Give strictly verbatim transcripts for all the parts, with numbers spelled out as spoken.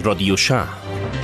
رادیو شهر.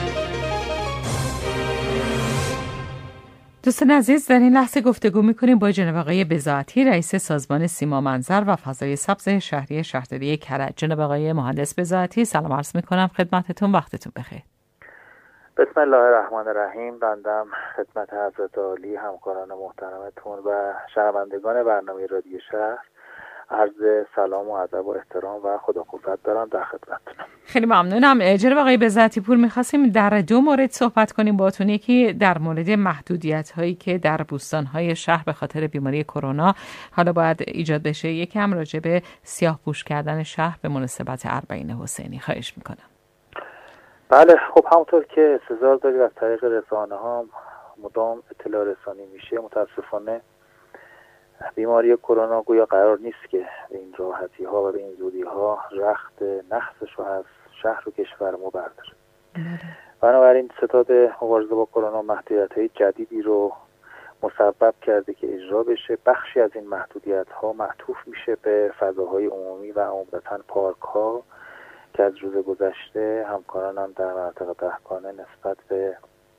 دوستان عزیز، در این لحظه گفتگو می‌کنیم با جناب آقای بضاعتی، رئیس سازمان سیما منظر و فضای سبز شهری شهرداری کرج. جناب آقای مهندس بضاعتی، سلام عرض می‌کنم خدمتتون، وقتتون بخیر. بسم الله الرحمن الرحیم. بندم خدمت حضرت عالی، همکاران محترمتون و شنوندگان برنامه رادیو شهر عرض سلام و ادب و احترام و خداقوت دارم در خدمتتونم. خیلی ممنونم. جناب آقای بضاعتی پور، می‌خواستیم در دو مورد صحبت کنیم باهاتون. یکی در مورد محدودیت‌هایی که در بوستان‌های شهر به خاطر بیماری کرونا حالا باید ایجاد بشه، یکم راجع به سیاه‌پوش کردن شهر به مناسبت اربعین حسینی. خواهش می‌کنم. بله، خب همونطور که انتظار دارید از طریق رسانه‌ها مدام اطلاع رسانی میشه، متاسفانه بیماری کرونا گویا قرار نیست که به این راحتی ها و به این زودی ها رخت نحسش رو از شهر و کشور ما برداره. بنابراین ستاد مبارزه با کرونا محدودیت‌های جدیدی رو مسبب کرده که اجرا بشه. بخشی از این محدودیت ها معطوف میشه به فضاهای عمومی و عمدتاً پارک ها که از روز گذشته همکارانم در مناطق دهکانه نسبت به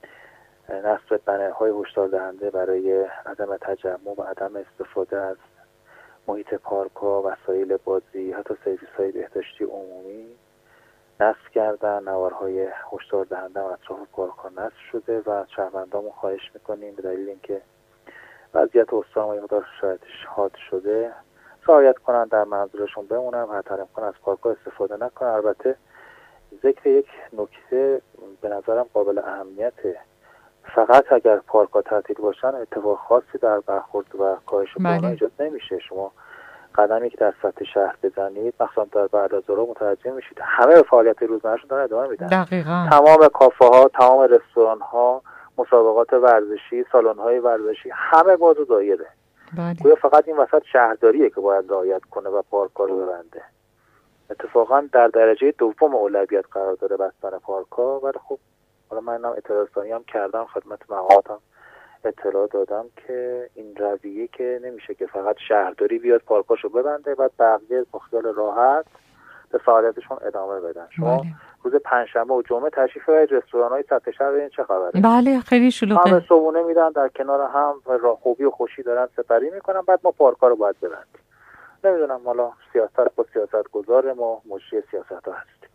نصب بنرهای هشدار دهنده برای عدم تجمع و عدم استفاده از محیط پارک ها، وسایل بازی، حتی سرویس های بهداشتی عمومی نصب کردن. نوارهای هشدار دهنده اطراف پارک ها نصب شده و شهروندامون خواهش میکنیم به دلیل اینکه وضعیت استان و مقدار شرایطش حاد شده رعایت کنن، در منزلشون بمونن، حتی امکان از پارک ها استفاده نکنن. البته ذکر یک نکته به نظرم قابل اهمیته، فقط اگر پارک ها تعطیل باشن اتفاق خاصی در برخورد و کاهش کرونا ایجاد نمیشه. شما قدمی که در سطح شهر بزنید، مثلا در بعد از ظهر متوجه میشید همه فعالیت روزمرهشون دارن ادامه میدن. دقیقاً. تمام کافه ها، تمام رستوران ها، مسابقات ورزشی، سالن های ورزشی، همه باز و دایره. گویا فقط این وسط شهرداریه که باید رعایت کنه و پارک ها رو ببنده. اتفاقا در درجه دوم اولویت قرار داره بستن پارک ها. ولی خب حالا من هم اطلاع رسانی هم کردم، خدمت مقاماتم اطلاع دادم که این رویه که نمیشه که فقط شهرداری بیاد پارکاشو ببنده بعد بقیه با خیال راحت به فعالیتشون ادامه بدن. شما بله. روز پنجشنبه و جمعه تشریف ببرید رستوران‌های سطح شهر ببینید چه خبره. بله خیلی شلوغه. همه صبحونه میدن در کنار هم و راه خوبی و خوشی دارن سپری میکنن، بعد ما پارک‌ها رو باید ببندیم. نمیدونم، حالا سیاست با سیاستگزار ما مجری سیاست‌ها هست.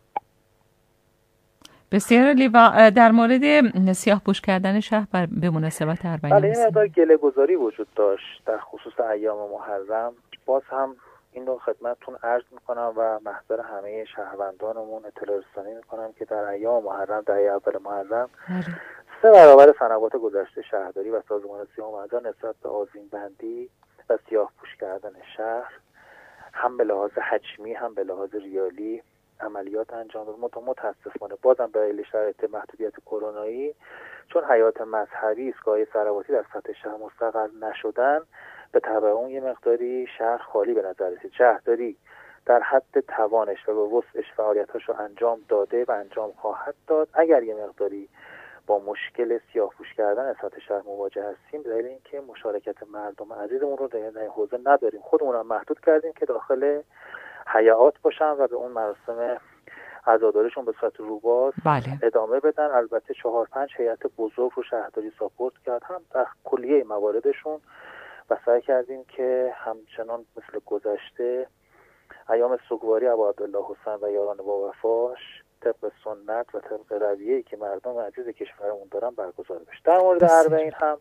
بسیار عالی. و در مورد سیاه‌پوش کردن شهر به مناسبت اربعین بله، این مقدار گله‌گذاری وجود داشت در خصوص ایام محرم. باز هم این رو خدمتتون عرض میکنم و محضر همه شهروندانمون اطلاع رسانی میکنم که در ایام محرم، در اول محرم سه برابر سنوات گذشته شهرداری و سازمان سیما منظر نسبت به آذین بندی و سیاه‌پوش کردن شهر هم به لحاظ حجمی هم به لحاظ ریالی عملیات انجام داد. متاسفانه بازم به دلیل شرایط محدودیت کرونایی، چون حیات مذهبی، ایستگاه صلواتی در سطح شهر مستقر نشدن، به تبع اون یه مقداری شهر خالی به نظر رسید. شهرداری در حد توانش و به وسعش فعالیتاشو انجام داده و انجام خواهد داد. اگر یه مقداری با مشکل سیاه‌پوش کردن سطح شهر مواجه هستیم به دلیل اینکه مشارکت مردم عزیزمون رو در این حوزه نداریم، خودمون هم محدود کردیم که داخل حیات باشن و به اون مراسم عزاداریشون به صورت روباز بله. ادامه بدن. البته چهار پنج هیئت بزرگ رو شهرداری ساپورت کرد هم در کلیه مواردشون و سعی کردیم که همچنان مثل گذشته ایام سوگواری ابا عبدالله حسین و یاران با وفاش طبق سنت و طبق رویه‌ای که مردم عزیز کشورمون دارن برگزار بشه. در مورد اربعین هم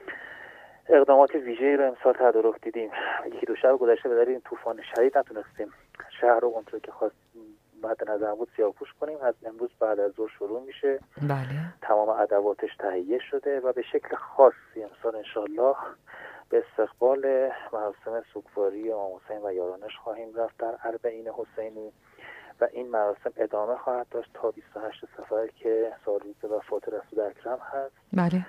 اقدامات ویژه‌ای رو امسال تدارک دیدیم. یکی دو شب گذشته به دلیل این طوفان شدید نتونستیم شهر رو اونطور که خواست مد نظر بود سیاه‌پوش کنیم. از امروز بعد از ظهر شروع میشه. بله. تمام ادواتش تهیه شده و به شکل خاصی امسال انشالله به استقبال مراسم سوگواری امام حسین و یارانش خواهیم رفت در اربعین حسینی و این مراسم ادامه خواهد داشت تا بیست و هشت صفر که سالروز وفات رسول اکرم هست. بله.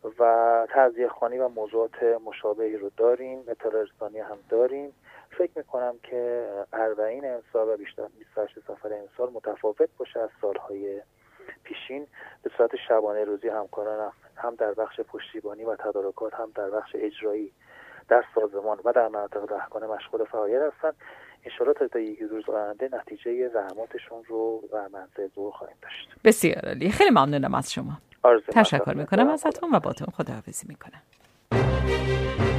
و تعزیه خوانی و موضوعات مشابهی رو داریم، اطلاع رسانی هم داریم. فکر میکنم که اربعین امسال و بیشتر بیست و هشت صفر امسال متفاوت باشه از سالهای پیشین. به صورت شبانه روزی همکارانم هم در بخش پشتیبانی و تدارکات هم در بخش اجرایی در سازمان و در مناطق دهکانه مشغول فعالیت هستند. انشالله تا تا یک روز آینده نتیجه زحماتشون رو و منزل دور خواهیم داشت. بسیار عالی، خیلی ممنونم از شما. تشکر میکنم ازتون و باتون خداحافظی میکنم.